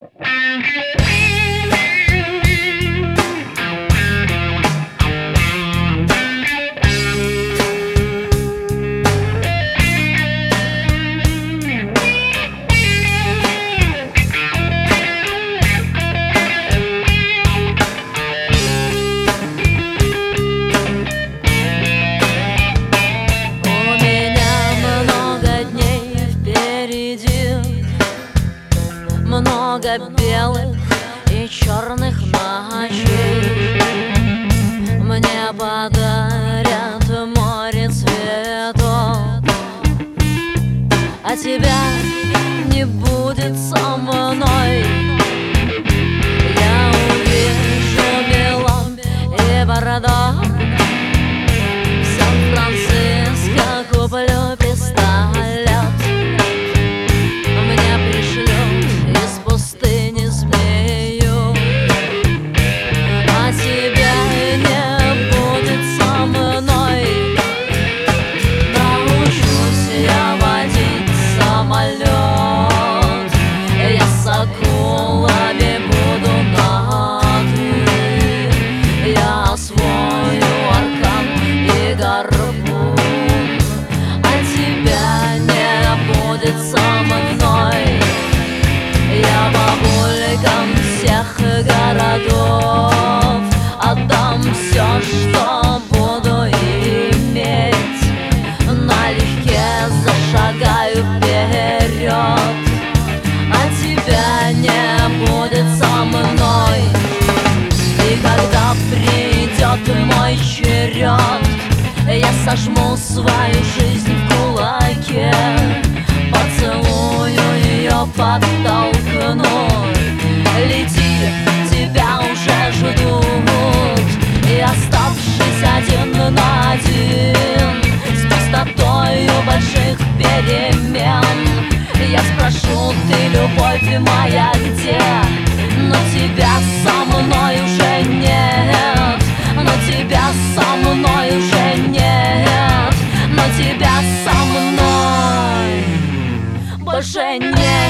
Много белых и черных ночей мне подарят море цветов, а тебя не будет со мной. Я увижу Милан и Бордо, в Сан-Франциско куплю пистолет. Мне пришлют из пустыни змею, а тебя не будет со мной. Научусь я водить самолет, я с акулами буду на «ты». Я освою аркан и гарпун, а тебя не будет со мной. Я бабулькам всех городов отдам все, что буду иметь. Налегке зашагаю вперед, а тебя не будет со мной. И когда придет мой черед, я сожму свою жизнь в кулаке, поцелую ее, подтолкну. Лети, тебя уже ждут. И оставшись один на один с пустотою больших перемен, я спрошу: ты, любовь моя, где? Но тебя со мной уже нет. Но тебя со мной уже нет. Но тебя со мной больше нет.